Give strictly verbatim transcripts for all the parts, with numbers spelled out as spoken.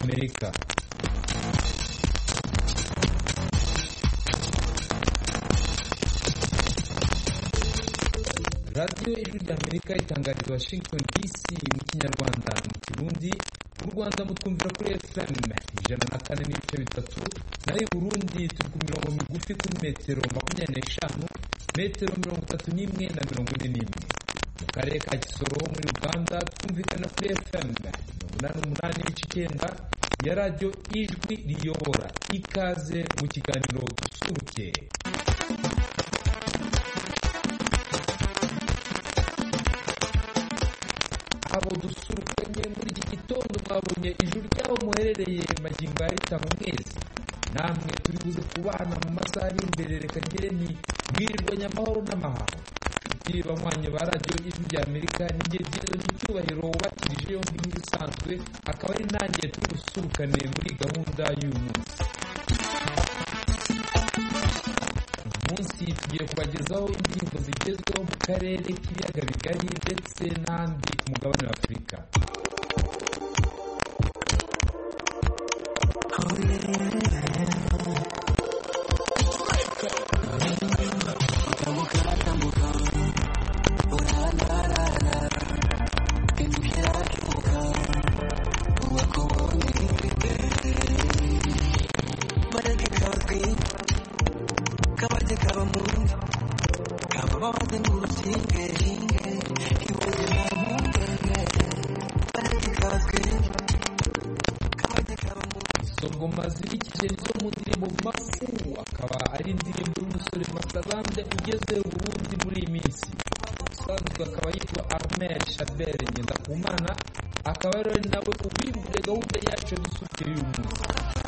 ry'Amerika. radiyo ijwi ry'Amerika itangarira Washington D C mu Kinyarwanda mu Kirundi. Mu Rwanda mutwumvira kuri F M ijana na kane n'ibice bitatu, naho i Burundi turi ku mirongo migufi kuri metero makumyabiri n'eshanu, metero mirongo itatu n'imwe na mirongo ine n'imwe. Mu karere ka Kisoro muri Uganda twumvikana kuri F M mirongo inani n'umunani n'ibice icyenda ya radiyo ijwi riyobora. Ikaze mu kiganiro dusuruke. Abo dusurukanye muri iki gitondo mwabonye ijuru ry'aho muherereye magingo ya rita mu mwezi. Namwe turi buze kubana mu masaha ari imbere, reka ngere ni bwirirwanya amahoro n'amahoro. Nshuti banywanyi ba radiyo ijwi ry'Amerika, ni igihe byiza cy'icyubahiro wubakirije yombi nk'ibisanzwe, akaba ari nanjye turi busurukane muri gahunda y'uyu munsi. Munsi tugiye kubagezaho indirimbo zigezweho mu karere k'ibiyaga bigari ndetse n'ahandi ku mugabane wa Afurika. Ngoma zibikije nizo mu ndirimbo Mafu, akaba ari indirimbo y'umusore Masalande ugezeho Burundi muri iyi minsi. Usanzwe akaba yitwa Armel Shabel Ngendakumana, akaba ari nawe ubimbure gahunda yacu dusuke y'uyu munsi.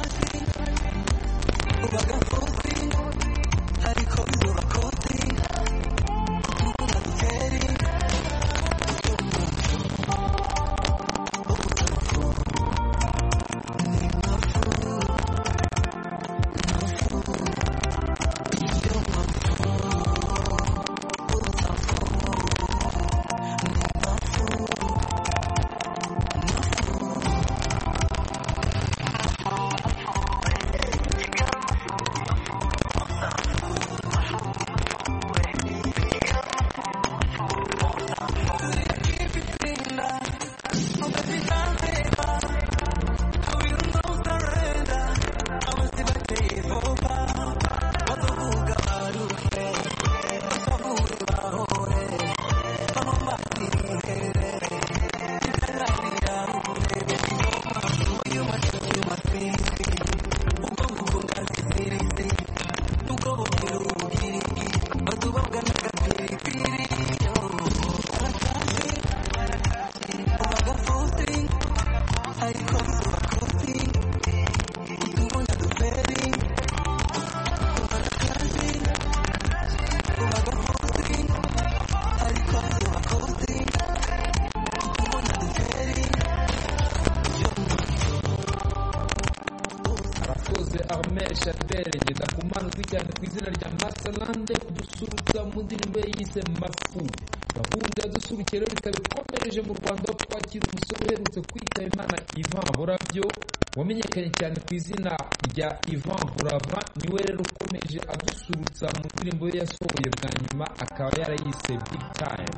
Armel Shabel Ngendakumana uzwi cyane ku izina rya Masalande kudusurutsa mu ndirimbo ye yise Mafu. Gahunda ya dusuruke rero ikaba ikomereje mu Rwanda, aho twakira umusore uherutse kwitaba Imana Ivan Burabyo, wamenyekanye cyane ku izina rya Ivan Burava. Niwe rero ukomeje adusurutsa mu ndirimbo ye yasohoye bwa nyuma, akaba yarayise Big Time.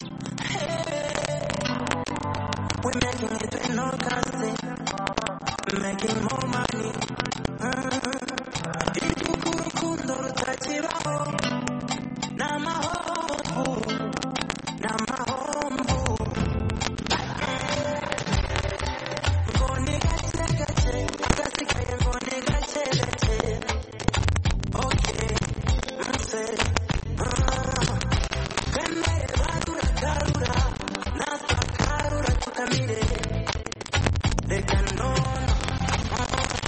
We're making it with no cost, making more money. They can know.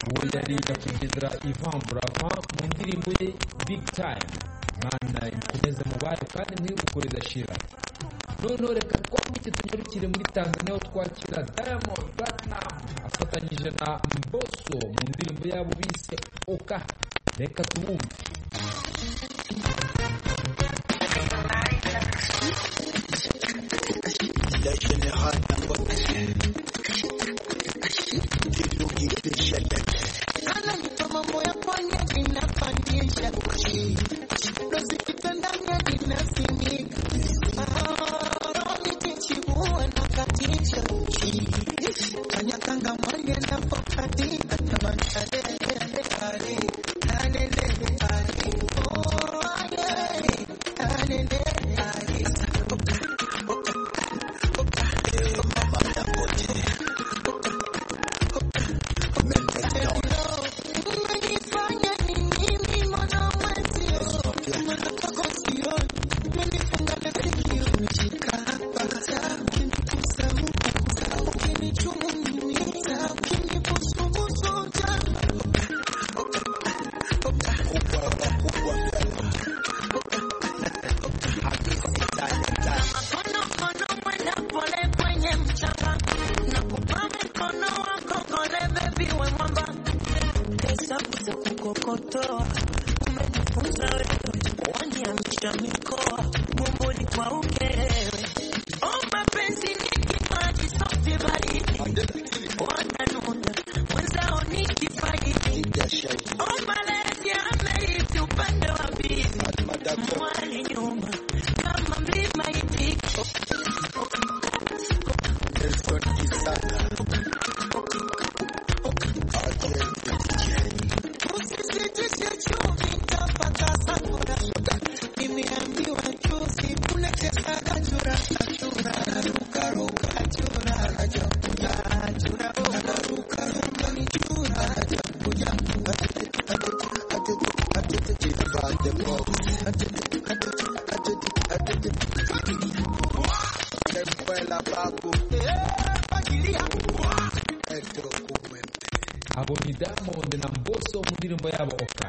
uwo yari nyakwigendera Ivan Buravan mu ndirimbo ye Big Time. Mana imukomeze mu bayo kandi mwibukoreza shira. Noneho reka twambike tunyarukire muri Tanzania aho twakira Diamond Platnumz afatanyije na Mbosso mu ndirimbo yabo bise Oka. Reka tubumve. La générale Dangote Kana nito mambo ya pwani inafanyisha Rozipita ndani ya dinasimika Roni tichibua na katisha Kanyakanga manye na pokatika Tamantale ale ale ale ale oh ale ale ale abo ni Diamond na Mbosso mu ndirimbo yabo Oka.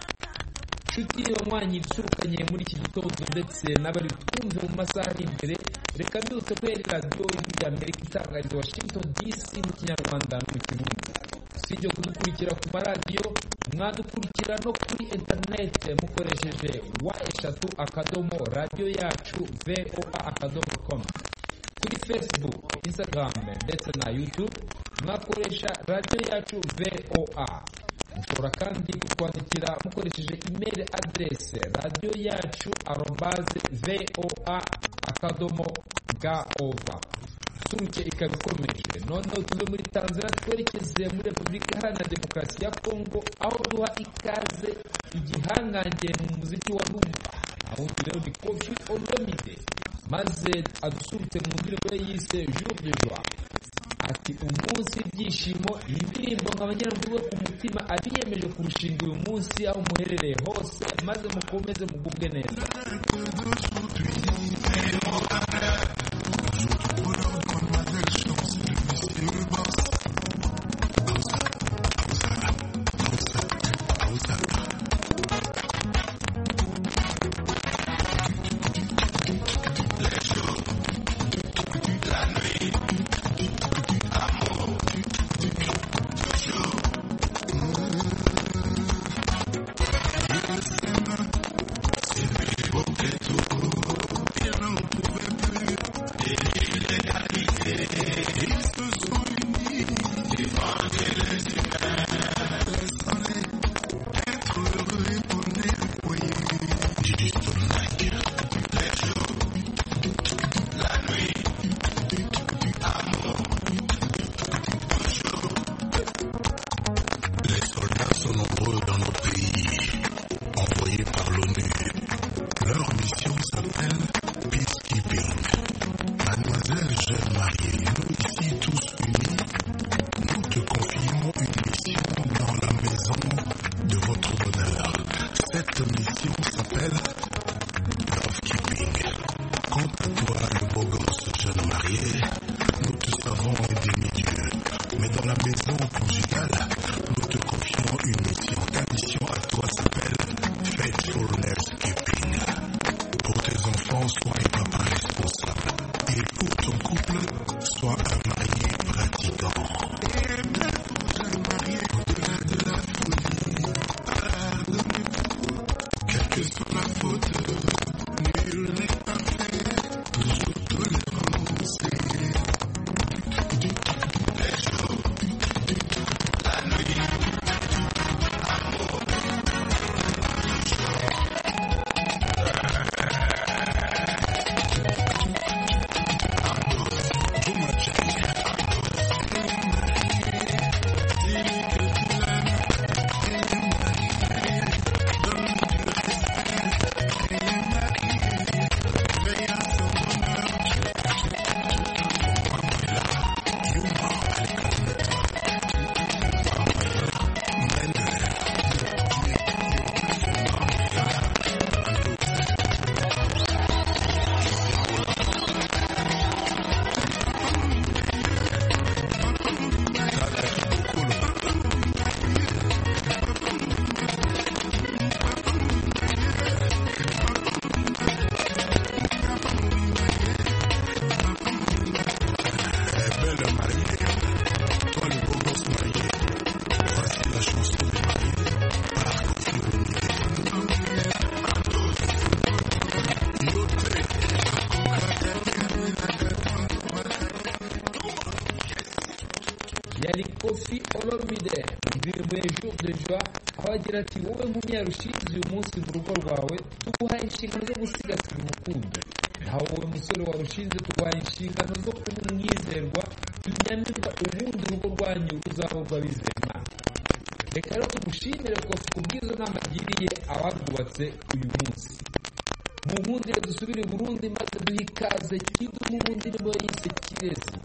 Nshuti banywanyi bisurukanye muri iki gitondo ndetse n'abari twumve mu masaha ari imbere, reka mbibutse ko yari radiyo y'Ijwi Amerika itangariza Washington D C mu Kinyarwanda no mu Kirundi. Si ibyo kudukurikira ku maradiyo, mwadukurikira no kuri interinete mukoresheje wa eshatu akadomo radiyo yacu voa akadomo com, kuri Facebook, Instagram ndetse na YouTube mwakoresha radiyo yacu V O A. Mushobora kandi kutwandikira mukoresheje email adresse radiyo yacu arobase voa akadomo gov. Suruke ikaba ikomeje. Noneho tuve muri Tanzania twerekeze muri Repubulika Iharanira Demokarasi ya Kongo, aho duha ikaze igihangange mu muziki wa rumba, aho rero ni Koffi Olomide, maze adusurutse mu ndirimbo ye yise Jour de Joie. Ati umunsi ibyishimo, indirimbo nk'abanyarugo ku mutima abiyemeje kurushinga uyu munsi aho muherereye hose, maze mukomeze mugubwe neza. Nous te savons aider, mes dieux, mais dans la maison conjugale, nous te mission, une mission. Ta mission à toi s'appelle Faithfulness Keeping. Pour tes enfants, sois un papa responsable. Et pour ton couple, sois un marié pratiquant. Au-delà de la folie, quelle que soit la faute, nul n'est parfait. Toujours tolérance. yari Kofi Olomide indirimbo y'Jour de Joie aho agira ati wowe nk'umunyarushinzi uyu munsi mu rugo rwawe tuguhaye inshingano zo gusigasira urukundo naho wowe musore warushinze tuguhaye inshingano zo kuba umwizerwa tunyamirwa ubundi urugo rwanyu ruzahorwa bizema reka rero tumushimire Kofi kubw'izo nama agiriye abarwubatse uyu munsi mu nkundire dusubire i Burundi maze duhe ikaze kidumu mu ndirimbo yise Kirezi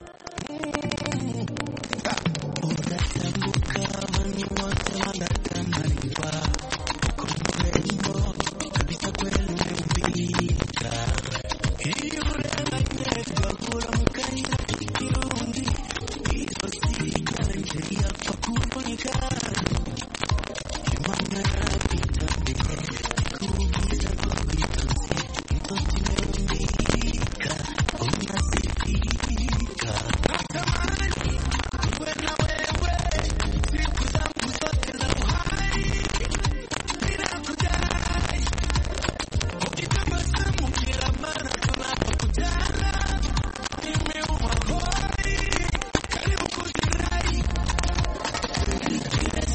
Karibu kujirani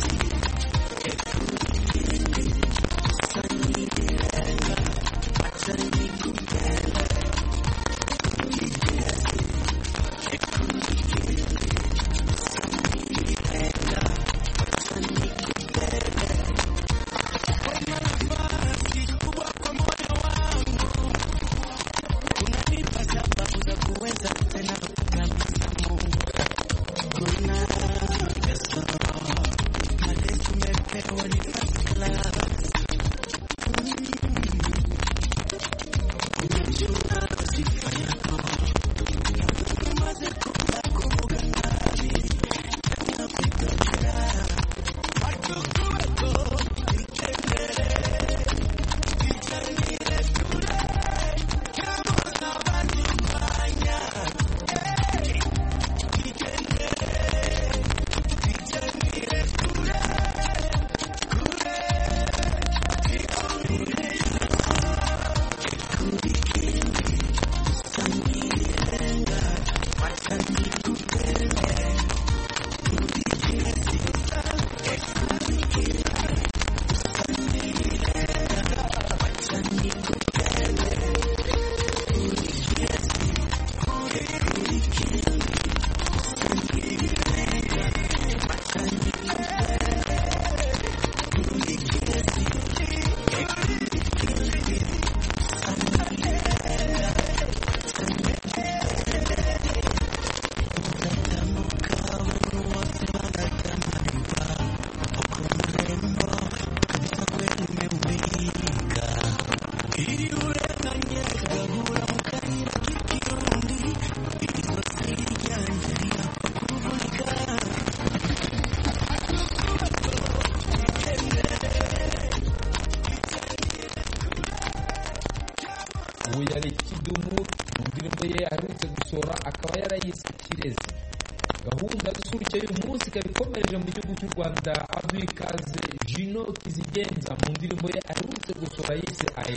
gukosora akaba yarayise Kirezi. Gahunda y'ususurutso y'uyu munsi ikaba ikomereje mu gihugu cy'u Rwanda, aduha ikaze Juno Kizigenza mu ndirimbo ye aherutse gusora yise Aye.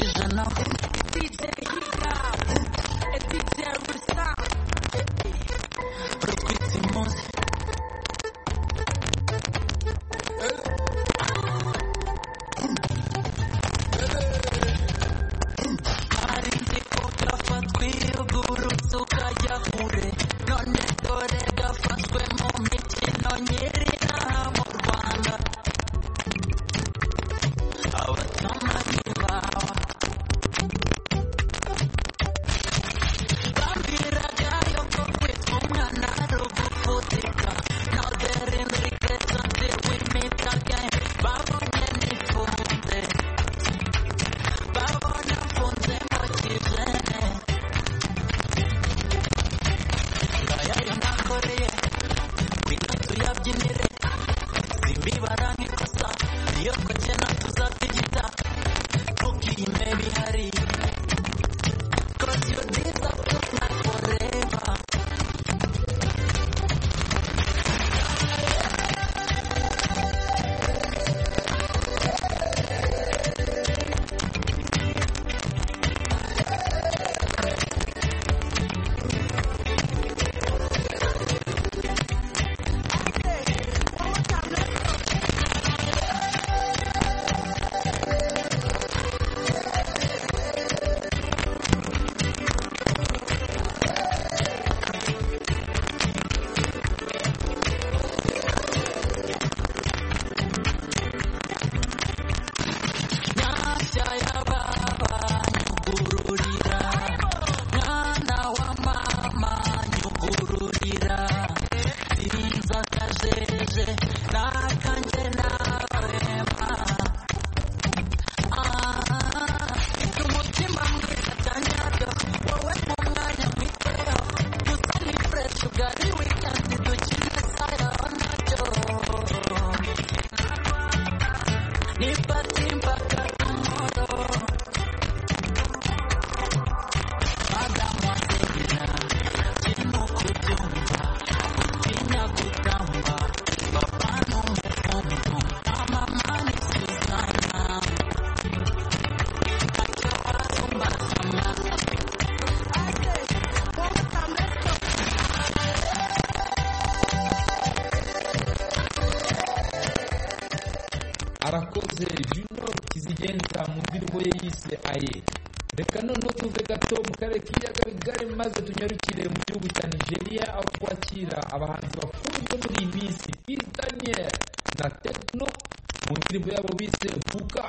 Arakoze Juno Kizigenza mu ndirimbo ye yise Aye. Reka noneho tuve gato mu karere k'ibiyaga bigari maze tunyarukire mu gihugu cya Nigeria, aho twakira abahanzi bakunzwe muri iyi minsi P Daniel na Tekno mu ndirimbo yabo bise Buka.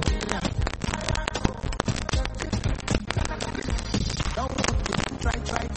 Try, try.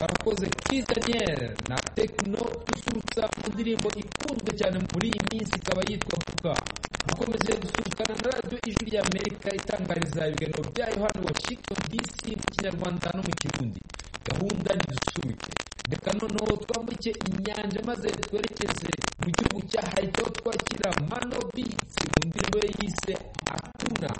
barakoze Kiss Daniel na Tekno dusurutsa mu ndirimbo ikunzwe cyane muri iyi minsi ikaba yitwa Buka. Dukomeje gusurukana na radiyo ijwi rya Amerika itangariza ibiganiro byayo hano Washington D C mu Kinyarwanda no mu Kirundi. Gahunda ni dusuruke, reka noneho twambuke inyanja maze twerekeze mu gihugu cya Haiti aho twakira Mano Beats mu ndirimbo ye yise Akuna.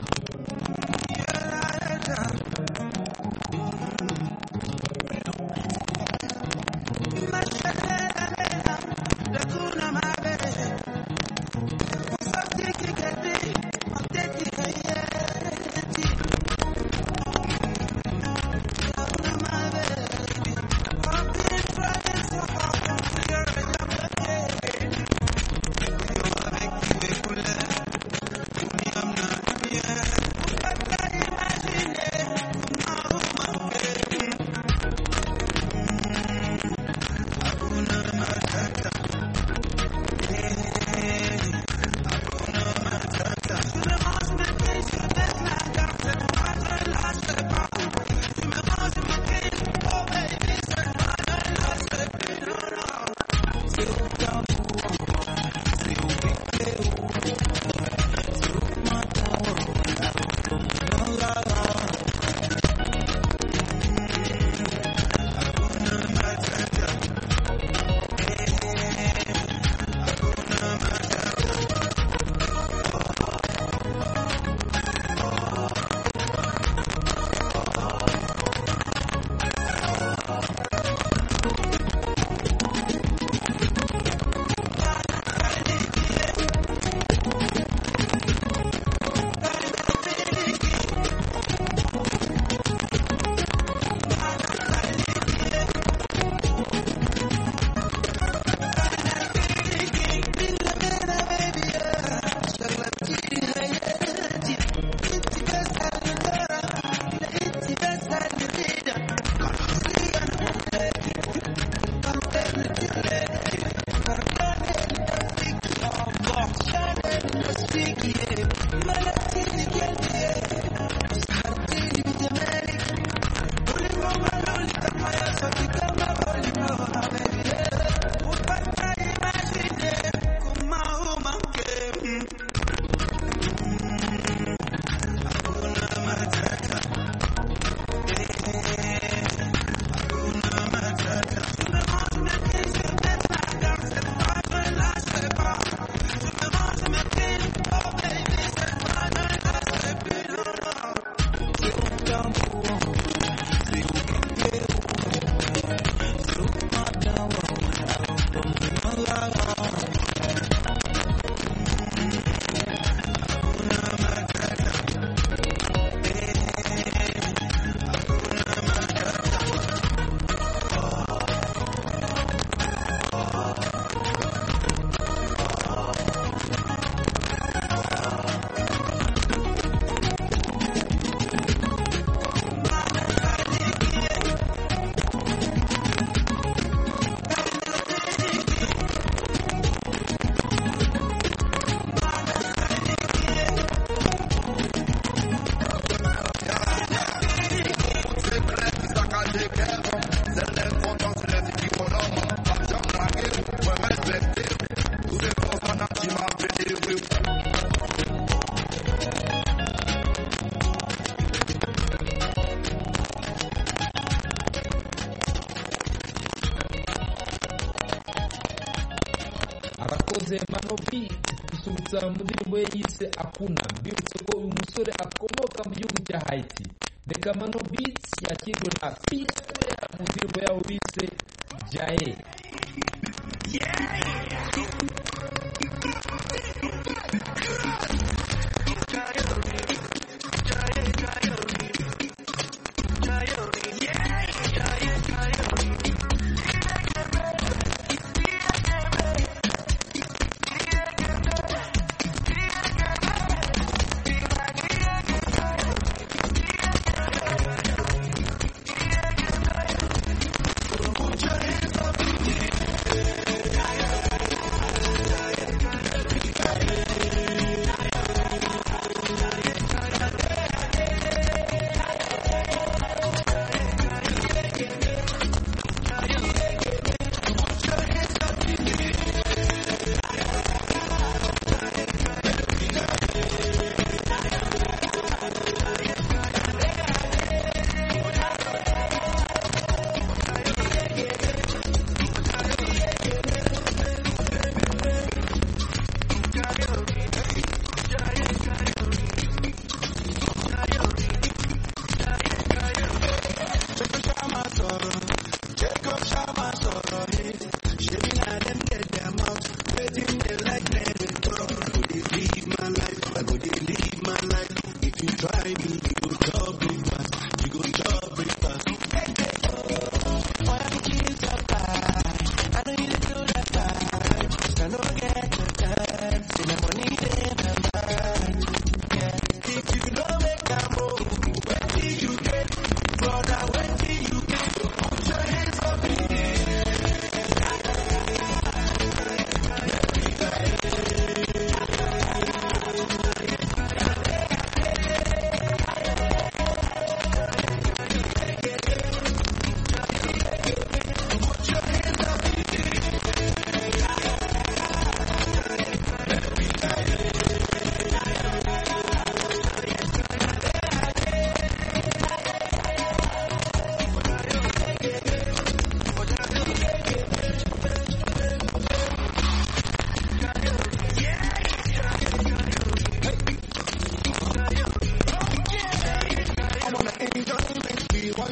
Mano Beats dusurutsa mu ndirimbo ye yise Akuna. Mbibutse ko uyu musore akomoka mu gihugu cya Haiti. Reka Mano Beats yakirwe na P-Square mu ndirimbo yabo bise Jaye.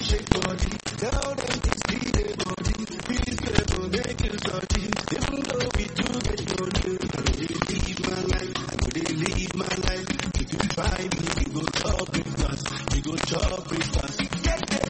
shake body. Tell them it's the body. Please careful, make it sorry. Even though we do get your name, I go dey live my life. I go dey live my life. If you try me, we go chop breakfast. We go chop breakfast. Get the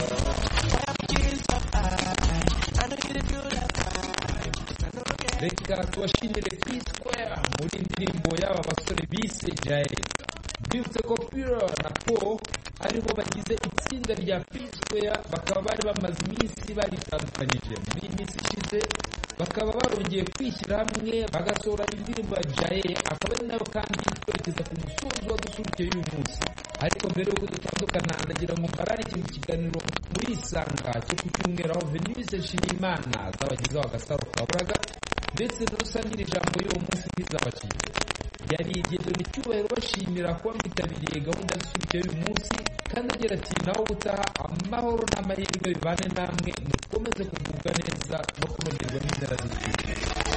reka tubashimire P-Square muri indirimbo y'aba basore bise Jael. Bibutse ko Pure na Po aribo bagize itsinda rya P-Square, bakaba bari bamaze iminsi baritandukanyije. Muri iyi minsi ishize bakaba barongeye kwishyira hamwe bagasohora indirimbo ya Jael, akaba ari nayo kandi twerekeza ku musozo wa dusurukiye y'uyu munsi. Ariko mbere y'uko dutandukana ndagira ngo mbarare ikintu kiganiro muri Isanga cyo ku cyumweru aho Venise Nshimiyimana azabagezaho agasaro kaburaga ndetse no gusangira ijambo y'uwo munsi ntizabacike. Yari Dieudonné Cyubahiro bashimira kuba mwitabiriye gahunda zisubikiye y'uyu munsi, kandi agira ati naho gutaha amahoro n'amahirwe bibane namwe, mukomeze kugubwa neza no kunogerwa n'inzara z'igihugu.